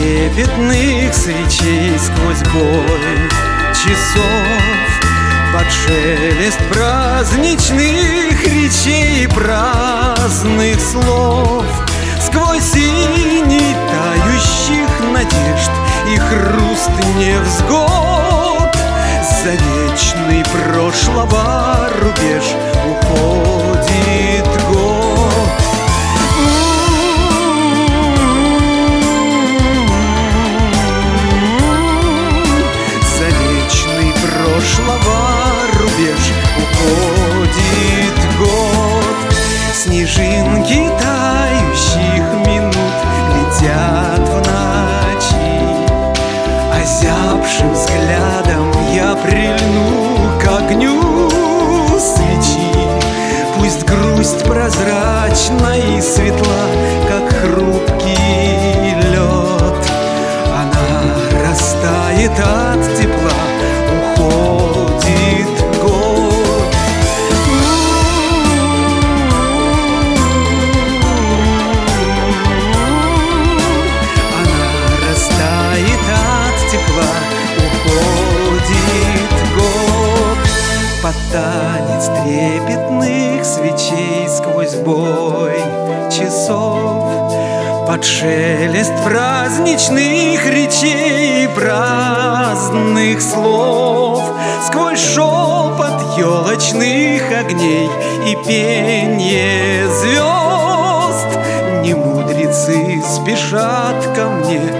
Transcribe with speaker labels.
Speaker 1: трепетных свечей сквозь бой часов, под шелест праздничных речей, праздных слов, сквозь синий тающих надежд и хруст невзгод, за вечный прошлого рубеж уходит год. За вечный прошлого рубеж уходит год. Снежинки тающих минут летят в ночи, озябшим взглядом я прильну к огню свечи. Пусть грусть прозрачна и светла, как хрупкий лед, она растает от тепла, уходит год. Она растает от тепла, уходит год. Под танец трепетных свечей сквозь бой часов, под шелест праздничных речей, праздных слов, сквозь шепот елочных огней и пенье звезд, не мудрецы спешат ко мне